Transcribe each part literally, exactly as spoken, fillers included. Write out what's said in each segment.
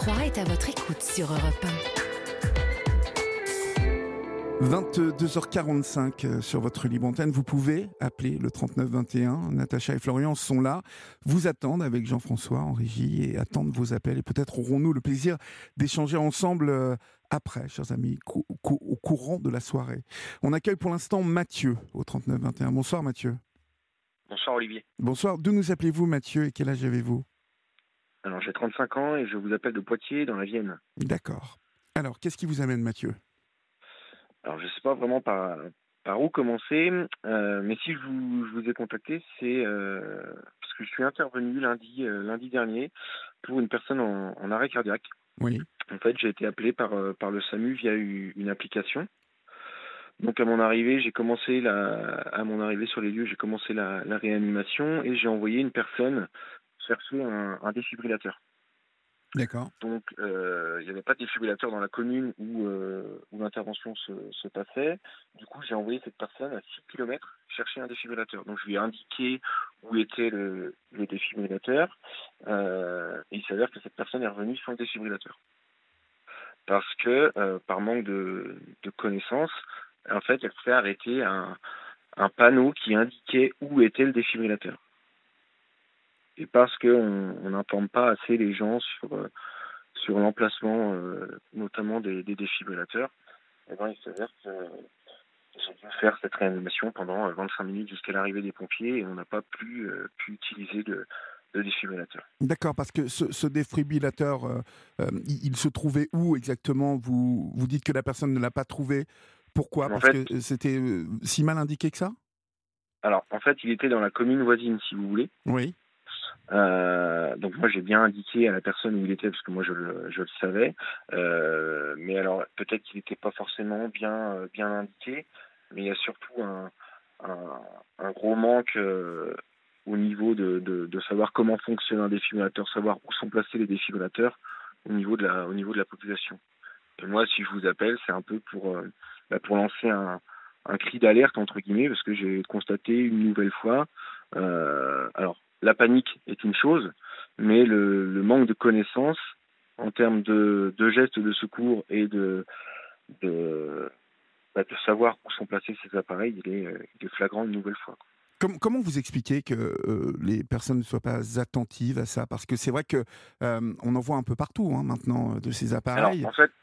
Lacroix est à votre écoute sur Europe un. vingt-deux heures quarante-cinq sur votre libre antenne. Vous pouvez appeler le trente-neuf vingt et un. Natacha et Florian sont là, vous attendent avec Jean-François en régie et attendent vos appels. Et peut-être aurons-nous le plaisir d'échanger ensemble après, chers amis, cou- cou- au courant de la soirée. On accueille pour l'instant Mathieu au trente-neuf vingt et un. Bonsoir Mathieu. Bonsoir Olivier. Bonsoir. D'où nous appelez-vous Mathieu et quel âge avez-vous ? Alors j'ai trente-cinq ans et je vous appelle de Poitiers dans la Vienne. D'accord. Alors, qu'est-ce qui vous amène Mathieu ? Alors je ne sais pas vraiment par, par où commencer, euh, mais si je vous, je vous ai contacté, c'est euh, parce que je suis intervenu lundi, euh, lundi dernier pour une personne en, en arrêt cardiaque. Oui. En fait, j'ai été appelé par, euh, par le SAMU via une, une application. Donc à mon arrivée, j'ai commencé la, à mon arrivée sur les lieux, j'ai commencé la, la réanimation et j'ai envoyé une personne chercher un, un défibrillateur. D'accord. Donc, euh, il n'y avait pas de défibrillateur dans la commune où, euh, où l'intervention se, se passait. Du coup, j'ai envoyé cette personne à six kilomètres chercher un défibrillateur. Donc, je lui ai indiqué où était le, le défibrillateur. Euh, et il s'avère que cette personne est revenue sans le défibrillateur. Parce que, euh, par manque de, de connaissances, en fait, elle fait arrêter un, un panneau qui indiquait où était le défibrillateur. Et parce qu'on on n'informe pas assez les gens sur, euh, sur l'emplacement, euh, notamment des, des défibrillateurs, et ben, il s'avère que j'ai dû faire cette réanimation pendant vingt-cinq minutes jusqu'à l'arrivée des pompiers et on n'a pas pu, euh, pu utiliser de, de défibrillateur. D'accord, parce que ce, ce défibrillateur, euh, euh, il, il se trouvait où exactement ? vous, vous dites que la personne ne l'a pas trouvé. Pourquoi ? En Parce fait, que c'était euh, si mal indiqué que ça ? alors, en fait, il était dans la commune voisine, si vous voulez. Oui. Euh, donc moi j'ai bien indiqué à la personne où il était parce que moi je le, je le savais, euh, mais alors peut-être qu'il n'était pas forcément bien euh, bien indiqué, mais il y a surtout un, un, un gros manque euh, au niveau de, de, de savoir comment fonctionne un défibrillateur, savoir où sont placés les défibrillateurs au niveau de la au niveau de la population. Et moi si je vous appelle c'est un peu pour euh, bah, pour lancer un, un cri d'alerte entre guillemets parce que j'ai constaté une nouvelle fois euh, alors la panique est une chose, mais le, le manque de connaissances en termes de, de gestes de secours et de, de, bah, de savoir où sont placés ces appareils, il est, il est flagrant une nouvelle fois. Comme, comment vous expliquez que euh, les personnes ne soient pas attentives à ça ? Parce que c'est vrai que euh, on en voit un peu partout hein, maintenant de ces Alors, appareils. en fait,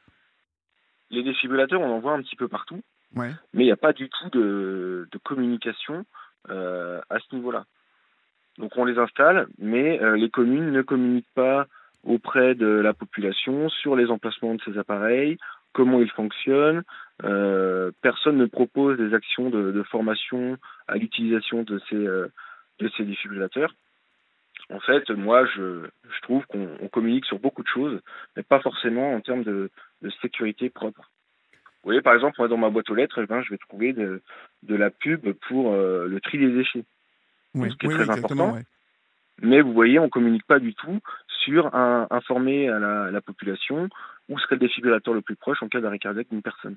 les défibrillateurs, on en voit un petit peu partout, Ouais. mais il n'y a pas du tout de, de communication euh, à ce niveau-là. Donc on les installe, mais euh, les communes ne communiquent pas auprès de la population sur les emplacements de ces appareils, comment ils fonctionnent. Euh, personne ne propose des actions de, de formation à l'utilisation de ces, euh, de ces défibrillateurs. En fait, moi, je, je trouve qu'on on communique sur beaucoup de choses, mais pas forcément en termes de, de sécurité propre. Vous voyez, par exemple, moi, dans ma boîte aux lettres, eh ben, je vais trouver de, de la pub pour euh, le tri des déchets. Oui, Donc, ce qui est oui, très oui, exactement. important. Ouais. Mais vous voyez, on ne communique pas du tout sur un, informer à la, à la population où serait le défibrillateur le plus proche en cas d'arrêt cardiaque d'une personne.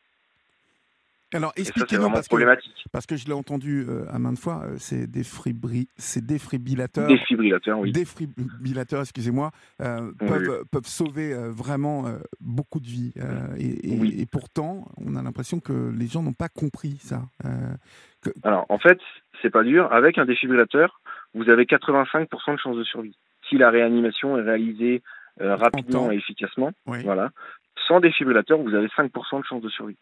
Alors Et ça, c'est expliquez-nous vraiment parce que problématique. parce que je l'ai entendu euh, à maintes fois, euh, ces, défibri- ces défibrillateurs, Défibrillateur, oui. défibrillateurs, excusez-moi, euh, Oui, peuvent oui. peuvent sauver euh, vraiment euh, beaucoup de vies. Euh, et, et, Oui. et pourtant, on a l'impression que les gens n'ont pas compris ça. Euh, que... Alors, en fait, c'est pas dur. Avec un défibrillateur, vous avez quatre-vingt-cinq pour cent de chances de survie. Si la réanimation est réalisée euh, rapidement et efficacement, oui. Voilà. Sans défibrillateur, vous avez cinq pour cent de chances de survie.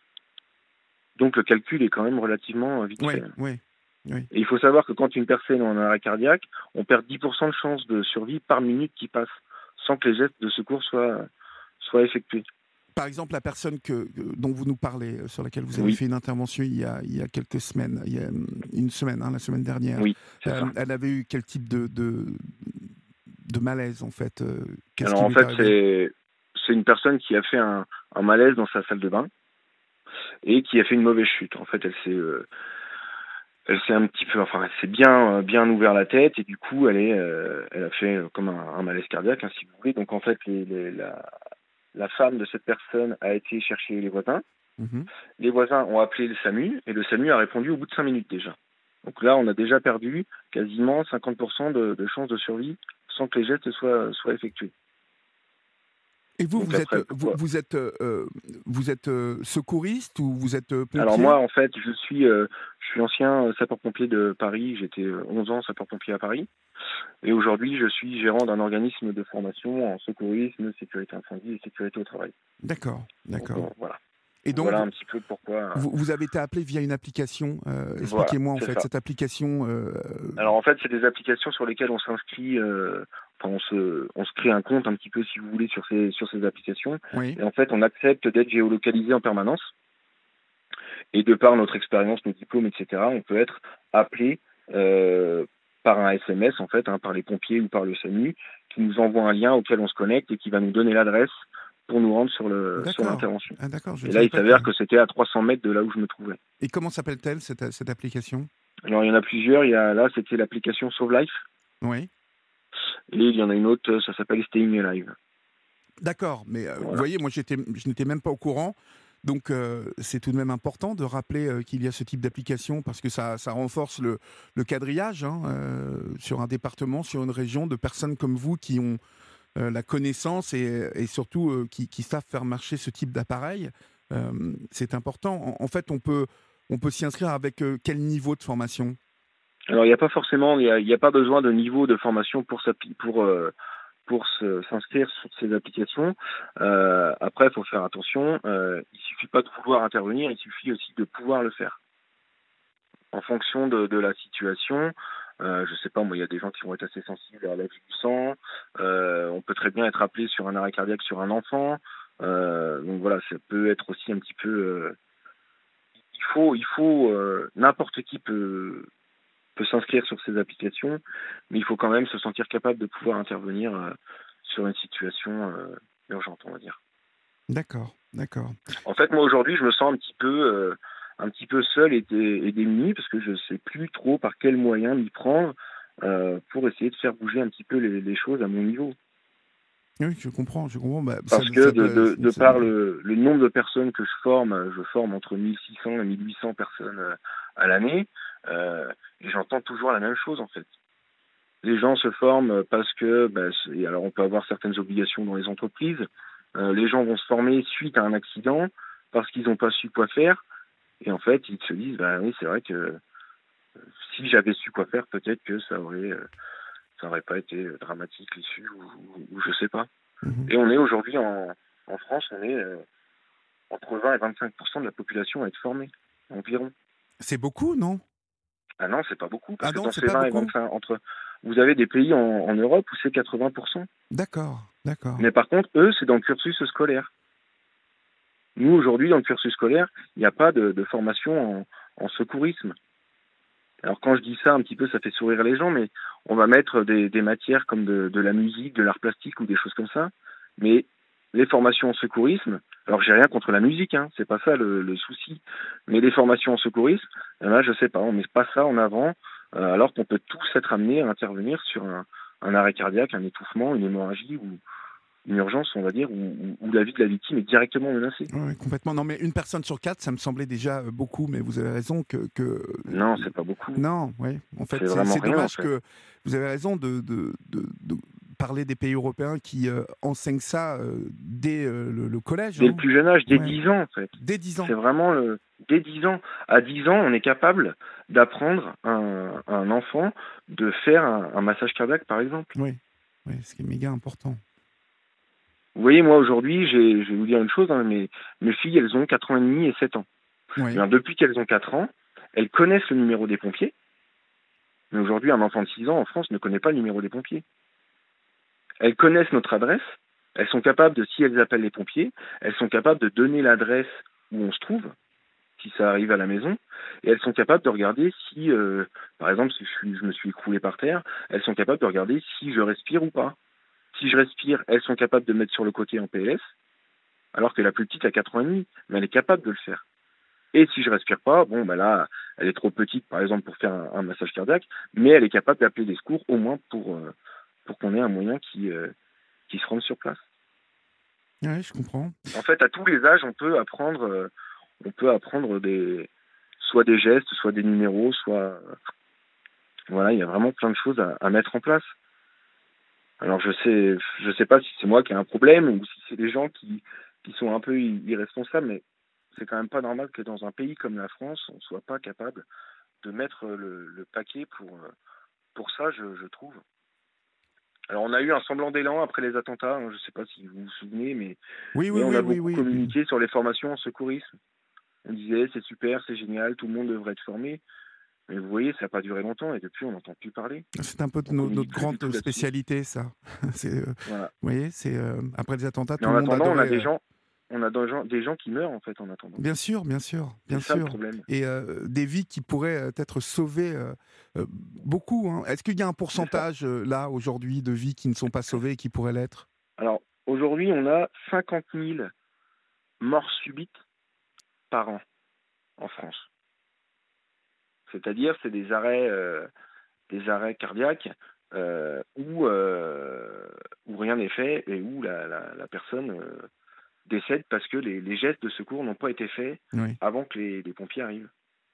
Donc le calcul est quand même relativement vite oui, fait. Oui, oui. Et il faut savoir que quand une personne est en arrêt cardiaque, on perd dix pour cent de chances de survie par minute qui passe, sans que les gestes de secours soient, soient effectués. Par exemple, la personne que, dont vous nous parlez, sur laquelle vous avez Oui. fait une intervention il y a, il y a quelques semaines, il y a une semaine, hein, la semaine dernière, Oui, c'est euh, ça. elle avait eu quel type de, de, de malaise en fait euh, Qu'est-ce Alors qui en lui est fait, arrivé ? c'est, c'est une personne qui a fait un, un malaise dans sa salle de bain et qui a fait une mauvaise chute. En fait, elle s'est... Euh, Elle s'est un petit peu, enfin, elle s'est bien, bien ouvert la tête et du coup, elle est, euh, elle a fait comme un, un malaise cardiaque, hein, si vous voulez. Donc en fait, les, les, la, la femme de cette personne a été chercher les voisins. Mmh. Les voisins ont appelé le SAMU et le SAMU a répondu au bout de cinq minutes déjà. Donc là, on a déjà perdu quasiment cinquante pour cent de, de chances de survie sans que les gestes soient, soient effectués. Et vous, Donc vous êtes, après, vous, pourquoi vous êtes, euh, vous êtes euh, secouriste ou vous êtes euh, Alors pompier? moi, en fait, je suis, euh, je suis ancien euh, sapeur-pompier de Paris. J'étais euh, onze ans sapeur-pompier à Paris. Et aujourd'hui, je suis gérant d'un organisme de formation en secourisme, sécurité incendie et sécurité au travail. D'accord, Donc euh, d'accord. voilà. Et donc, Voilà vous, un petit peu pourquoi. euh, vous vous avez été appelé via une application. Euh, Voilà, expliquez-moi en c'est fait ça. cette application. euh, Alors en fait, c'est des applications sur lesquelles on s'inscrit, euh, enfin on se, on se crée un compte un petit peu si vous voulez sur ces, sur ces applications. Oui, Et en fait, on accepte d'être géolocalisé en permanence. Et de par notre expérience, nos diplômes, et cetera, on peut être appelé euh, par un S M S en fait, hein, par les pompiers ou par le S A M U, qui nous envoie un lien auquel on se connecte et qui va nous donner l'adresse pour nous rendre sur le sur d'accord. l'intervention. Ah, d'accord, je ne Et là, savais il pas que. s'avère que c'était à trois cents mètres de là où je me trouvais. Et comment s'appelle-t-elle cette, cette application? Alors il y en a plusieurs. Il y a là, c'était l'application Sauve Life. Oui. Et il y en a une autre, ça s'appelle Staying Alive. D'accord, mais euh, vous Voilà. voyez, moi j'étais, je n'étais même pas au courant, donc euh, c'est tout de même important de rappeler euh, qu'il y a ce type d'application parce que ça, ça renforce le, le quadrillage hein, euh, sur un département, sur une région de personnes comme vous qui ont euh, la connaissance et, et surtout euh, qui, qui savent faire marcher ce type d'appareil. Euh, c'est important. En, en fait, on peut, on peut s'y inscrire avec euh, quel niveau de formation? Alors il n'y a pas forcément, il n'y a, il y a pas besoin de niveau de formation pour s'appli- pour euh, pour se- s'inscrire sur ces applications. Euh, après, il faut faire attention. Euh, il suffit pas de vouloir intervenir, il suffit aussi de pouvoir le faire. En fonction de, de la situation, euh, je sais pas, moi, il y a des gens qui vont être assez sensibles à la vue du sang. Euh, on peut très bien être appelé sur un arrêt cardiaque sur un enfant. Euh, donc voilà, ça peut être aussi un petit peu. Euh, il faut, il faut, euh, n'importe qui peut peut s'inscrire sur ces applications, mais il faut quand même se sentir capable de pouvoir intervenir euh, sur une situation euh, urgente, on va dire. D'accord, d'accord. En fait, moi aujourd'hui, je me sens un petit peu, euh, un petit peu seul et, dé- et démuni parce que je ne sais plus trop par quel moyen m'y prendre euh, pour essayer de faire bouger un petit peu les, les choses à mon niveau. Oui, je comprends, je comprends. Bah, ça, Parce que ça de, doit- de, de ça- par le, le nombre de personnes que je forme, je forme entre mille six cents et mille huit cents personnes euh, à l'année, euh, et j'entends toujours la même chose en fait. Les gens se forment parce que, bah, c'est- alors on peut avoir certaines obligations dans les entreprises. Euh, les gens vont se former suite à un accident parce qu'ils n'ont pas su quoi faire. Et en fait, ils se disent, bah oui, c'est vrai que euh, si j'avais su quoi faire, peut-être que ça aurait, euh, ça aurait pas été euh, dramatique l'issue ou, ou, ou je sais pas. Mhm. Et on est aujourd'hui en, en France, on est euh, entre vingt et vingt-cinq pour cent de la population à être formée environ. C'est beaucoup, non? Ah non, c'est pas beaucoup parce Ah que non, dans c'est ces pas vingt et beaucoup? vingt-cinq entre, vous avez des pays en, en Europe où c'est quatre-vingts pour cent. D'accord, d'accord. Mais par contre, eux, c'est dans le cursus scolaire. Nous, aujourd'hui, dans le cursus scolaire, il n'y a pas de, de formation en, en secourisme. Alors quand je dis ça, un petit peu, ça fait sourire les gens, mais on va mettre des, des matières comme de, de la musique, de l'art plastique ou des choses comme ça. Mais les formations en secourisme, alors j'ai rien contre la musique, hein, c'est pas ça le, le souci. Mais les formations en secourisme, eh ben, je sais pas, on met pas ça en avant, euh, alors qu'on peut tous être amenés à intervenir sur un, un arrêt cardiaque, un étouffement, une hémorragie ou une urgence, on va dire, où, où- où la vie de la victime est directement menacée. Ouais, ouais, complètement. Non, mais une personne sur quatre, ça me semblait déjà euh, beaucoup, mais vous avez raison que. que... Non, c'est pas beaucoup. Non, oui. En fait, C'est c'est vraiment c'est rien, en dommage fait. que. Vous avez raison de, de, de, de parler des pays européens qui euh, enseignent ça euh, dès euh, le, le collège. Dès le Hein. plus jeune âge, dès Ouais. dix ans, en fait. Dès dix ans. C'est vraiment le... Dès dix ans. À dix ans, on est capable d'apprendre à un, à un enfant de faire un, un massage cardiaque, par exemple. Oui, oui, ce qui est méga important. Vous voyez, moi, aujourd'hui, j'ai- je vais vous dire une chose, hein, mes, mes filles, elles ont quatre ans et demi et sept ans. Oui, Alors, depuis qu'elles ont quatre ans, elles connaissent le numéro des pompiers. Mais aujourd'hui, un enfant de six ans en France ne connaît pas le numéro des pompiers. Elles connaissent notre adresse. Elles sont capables de, si elles appellent les pompiers, elles sont capables de donner l'adresse où on se trouve, si ça arrive à la maison, et elles sont capables de regarder si, euh, par exemple, si je, suis, je me suis écroulé par terre, elles sont capables de regarder si je respire ou pas. Si je respire, elles sont capables de me mettre sur le côté en P L S, alors que la plus petite a quatre ans et demi, mais elle est capable de le faire. Et si je respire pas, bon, ben là, elle est trop petite, par exemple, pour faire un, un massage cardiaque, mais elle est capable d'appeler des secours, au moins pour, euh, pour qu'on ait un moyen qui, euh, qui se rende sur place. ouais, je comprends. En fait, à tous les âges, on peut apprendre, euh, on peut apprendre des, soit des gestes, soit des numéros, soit, voilà, il y a vraiment plein de choses à, à mettre en place. Alors je sais, je sais pas si c'est moi qui ai un problème ou si c'est des gens qui, qui sont un peu irresponsables, mais c'est quand même pas normal que dans un pays comme la France, on soit pas capable de mettre le, le paquet pour, pour ça, je, je trouve. Alors on a eu un semblant d'élan après les attentats, hein, je sais pas si vous vous souvenez, mais, Oui, oui, mais on oui, a oui, beaucoup oui. communiqué sur les formations en secourisme. On disait c'est super, c'est génial, tout le monde devrait être formé. Mais vous voyez, ça n'a pas duré longtemps et depuis, on n'entend plus parler. C'est un peu On no- communique notre plus du grande tout là-dessus. spécialité, ça. c'est, euh, Voilà. Vous voyez, c'est euh, après les attentats, Mais tout en le monde attendant, on a adorait. des euh, gens, on a des gens, des gens qui meurent en fait en attendant. Bien sûr, bien sûr, bien C'est ça le sûr. problème. Et euh, des vies qui pourraient euh, être sauvées, euh, euh, beaucoup. Hein. Est-ce qu'il y a un pourcentage euh, là aujourd'hui de vies qui ne sont pas sauvées et qui pourraient l'être? Alors aujourd'hui, on a cinquante mille morts subites par an en France. C'est-à-dire, c'est des arrêts, euh, des arrêts cardiaques euh, où, euh, où rien n'est fait et où la, la, la personne euh, décède parce que les, les gestes de secours n'ont pas été faits Oui. avant que les, les pompiers arrivent.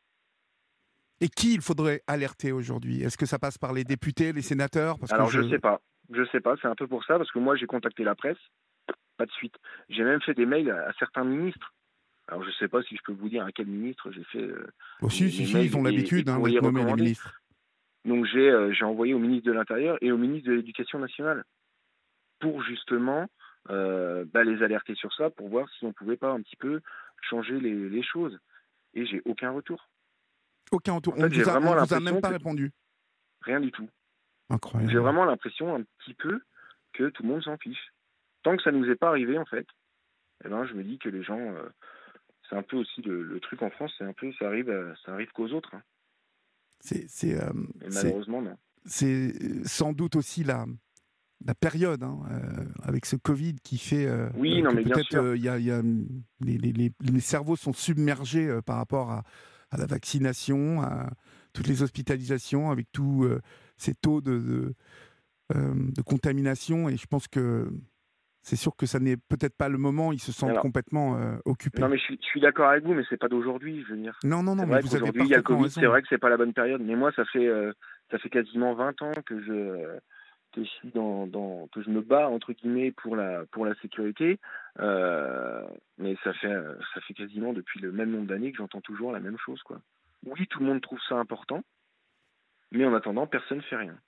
Et qui il faudrait alerter aujourd'hui? Est-ce que ça passe par les députés, les sénateurs? Parce Alors que je je sais pas, je sais pas, c'est un peu pour ça parce que moi j'ai contacté la presse, pas de suite. J'ai même fait des mails à, à certains ministres. Alors je sais pas si je peux vous dire à quel ministre j'ai fait euh, Oh, si, mes, si, mes si, mails ils ont et, l'habitude et hein, courriers d'être nommés, les recommandés. ministres. Donc j'ai euh, j'ai envoyé au ministre de l'Intérieur et au ministre de l'Éducation nationale pour justement euh, bah, les alerter sur ça, pour voir si on pouvait pas un petit peu changer les, les choses. Et j'ai aucun retour. Aucun retour. En On fait, ne j'ai vous a, vraiment on vous a l'impression même pas que- répondu. Rien du tout. Incroyable. J'ai vraiment l'impression un petit peu que tout le monde s'en fiche. Tant que ça nous est pas arrivé en fait, eh ben je me dis que les gens, euh, c'est un peu aussi le, le truc en France, c'est un peu ça arrive, euh, ça arrive qu'aux autres. Hein. C'est, c'est, euh, Et c'est, malheureusement non. c'est sans doute aussi la, la période hein, euh, avec ce Covid qui fait euh, Oui, euh, non que mais bien peut-être sûr. euh, il y a, il y a, les, les, les, les cerveaux sont submergés euh, par rapport à, à la vaccination, à toutes les hospitalisations, avec tous euh, ces taux de, de, euh, de contamination. Et je pense que c'est sûr que ça n'est peut-être pas le moment. Ils se sentent Alors, complètement euh, occupés. non mais je suis, je suis d'accord avec vous, mais c'est pas d'aujourd'hui, je veux dire. Non, non, non, C'est mais vrai vous avez qu'aujourd'hui il y a le parfaitement Covid, raison. c'est vrai que c'est pas la bonne période. Mais moi ça fait euh, ça fait quasiment vingt ans que je euh, que je suis dans, dans que je me bats entre guillemets pour la pour la sécurité. Euh, mais ça fait ça fait quasiment depuis le même nombre d'années que j'entends toujours la même chose quoi. Oui, tout le monde trouve ça important, mais en attendant personne fait rien.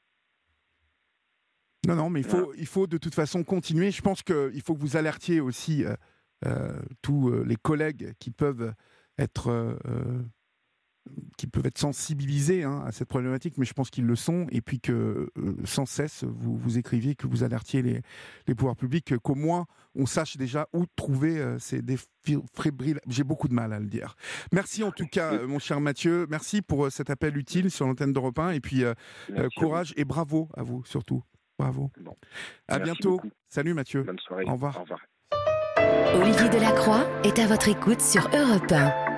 Non, non, mais il faut, Voilà. il faut de toute façon continuer. Je pense qu'il faut que vous alertiez aussi euh, euh, tous euh, les collègues qui peuvent être, euh, euh, qui peuvent être sensibilisés hein, à cette problématique, mais je pense qu'ils le sont. Et puis que euh, sans cesse, vous, vous écriviez, que vous alertiez les, les pouvoirs publics, qu'au moins on sache déjà où trouver euh, ces défibrillateurs. J'ai beaucoup de mal à le dire. Merci en tout cas, euh, mon cher Mathieu. Merci pour euh, cet appel utile sur l'antenne d'Europe un. Et puis euh, euh, courage et bravo à vous surtout. Bravo. Bon. À Merci bientôt. beaucoup. Salut Mathieu. Bonne soirée. Au revoir. Au revoir. Olivier Delacroix est à votre écoute sur Europe un.